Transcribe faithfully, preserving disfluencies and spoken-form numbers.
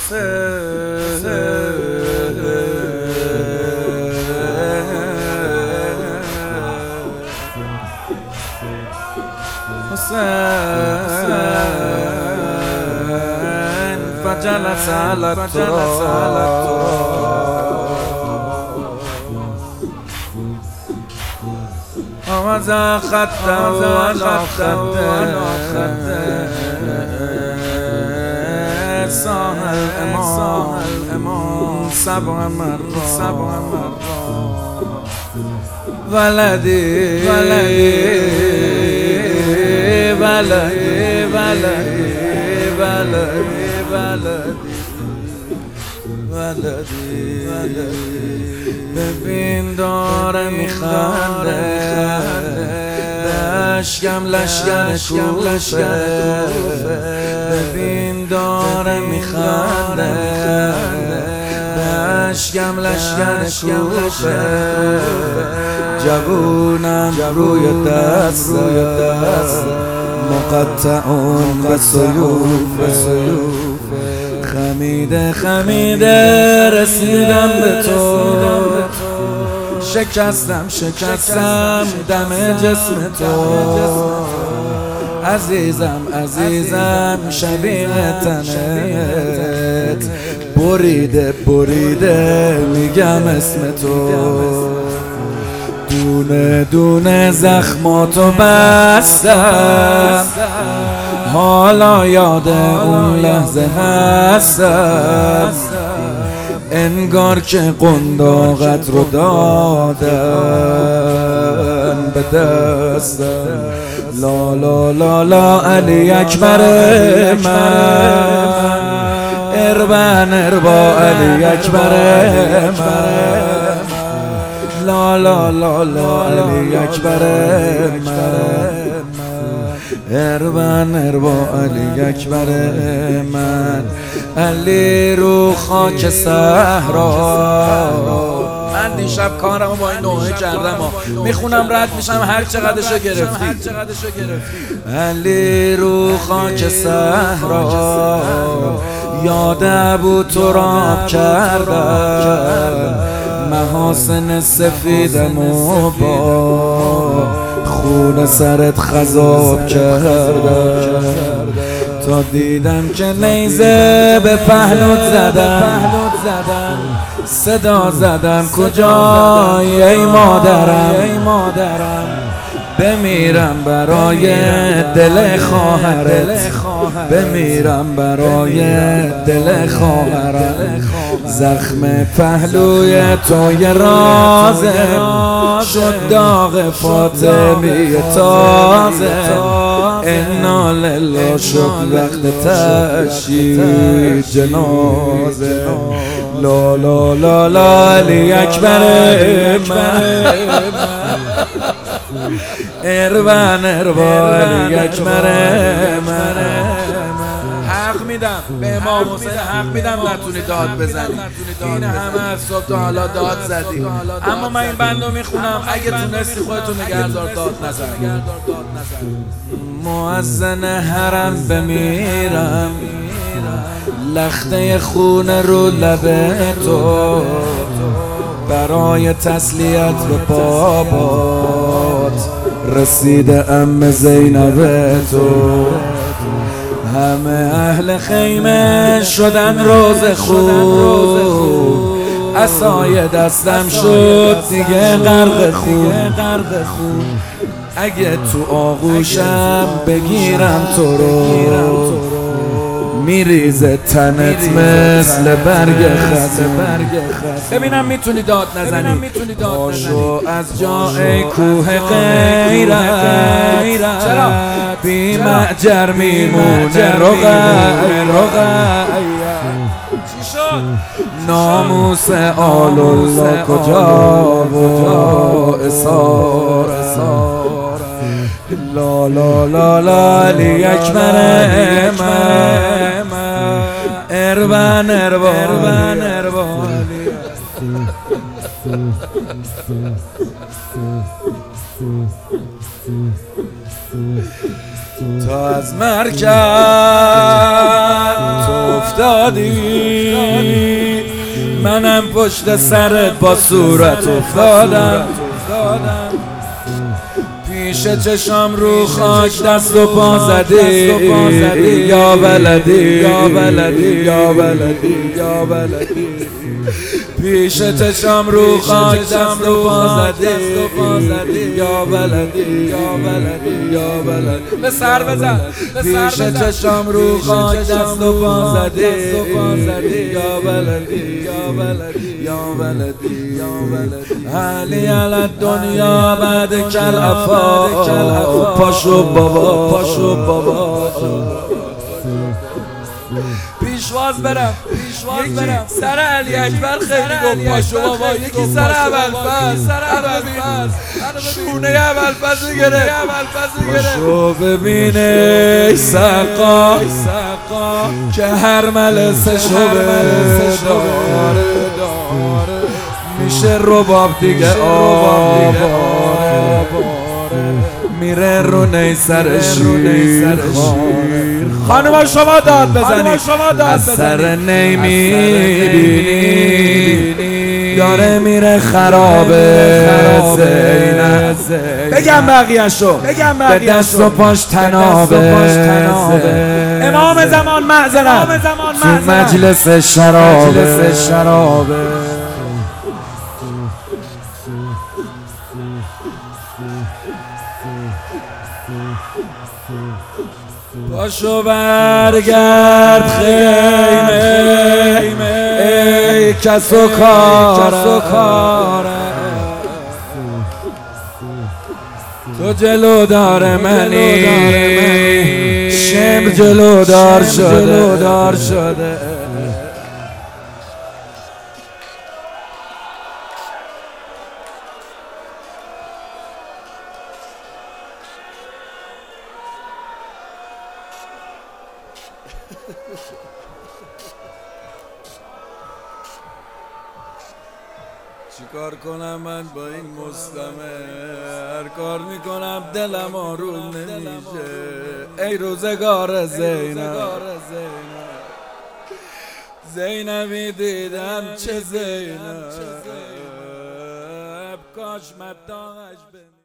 فجلس على التراب ووضع خده على خده صاح الإمام سبع مرات ولدي ولدي ولدي ولدي ولدي ولدی ولدی ببین داره میخنده لشکم لشکر کوفه ببین داره میخنده لشکم لشکر کوفه جوونم روی دست مقطعون به سیوف خمیده خمیده رسیدم به تو شکستم شکستم دم جسم تو عزیزم عزیزم شبیه تنت بریده بریده میگم اسم تو دونه دونه زخماتو بستم حالا یاد اون لحظه هستم انگار که قنداقت رو دادن به دستم لا لا لا لا علی اکبر من اربن اربا علی اکبر من لا لا لا لا علی اکبر من اربن اربا علی اکبر من علی رو خاک صحرا من دیشب کارمو با این نوحه کردم و میخونم رد میشم هر چقدرشو گرفتی علی رو خاک صحرا یاد ابو تراب کردم محاسن سفیدمو با خون سرت خضاب کردم تا دیدم که نیزه به پهلوت زدم صدا زدم کجایی ای مادرم بمیرم برای دل خواهرت بمیرم برای دل خواهرم زخم پهلوی تو یه رازه شد داغ فاطمی تازه انا لله شد وقت تشییع جنازه لا لا لا لا علی اکبر من اربن اربا علی اکبر من حق میدم به امام حسین حق میدم نتونی داد بزنی این همه از صبح تا حالا داد زدی اما من این بندو میخونم اگه تونستی خودتو نگهدار داد نزن مؤذن حرم بمیرم لخته خون رو لب تو برای تسلیت به بابات رسیده ام زینب تو همه اهل خیمه شدن روز خوب عصای دستم شد دیگه غرق خون اگه تو آغوشم بگیرم تو رو میریزه تنت مثل برگ خزه ببینم میتونی داد نزنی پاشو از جای کوه غیرت چرا بی معجر میمونه رقیه چی شد ناموس آل الله کجا و اسار لا لا لا لا علی اکبر من اربن اربا اربن اربا تا از مرکز تو افتادی، منم پشت سرت با صورت افتادم. پیش چشام رو خاک دست و پا زدی، یا بلدی یا بلدی یا بلدی یا بلدی. پیش چشام رو خاک دست و پا زدی، یا بلدی یا بلدی یا بلدی. به سر بزن. پیش چشام رو خاک دست و پا زدی، یا بلدی یا بلدی یا بلدی یا بلدی. علی علی دنیا بعد کل افا، پاشو بابا پاشو بابا. پیشواز برم پیشواز برم سر علی اکبر خیلی گفت پاشو بابا، یکی سر ابوالفضل سر ابوالفضل شونه ابوالفضل گره پاشو ببینه سقا که هر ملسشو داره میشه رباب دیگه آباره، میره رو نیسر شیر. خانم شما داد بزنید، از سر نی میبینی داره میره خرابه زینب. بگم بقیه‌شو به دست و پاش تنابه. امام زمان معذرت تو مجلس شرابه. پاشو برگرد خیمه ای کس و کار، تو جلو دار منی شمر جلو دار شده. چیکار کنم من با این مسلمه؟ هر کار میکنم دلم آروم نمیشه. ای روزگار زینب، زینبی دیدم چه زینب، کاش مداغش بمیشه.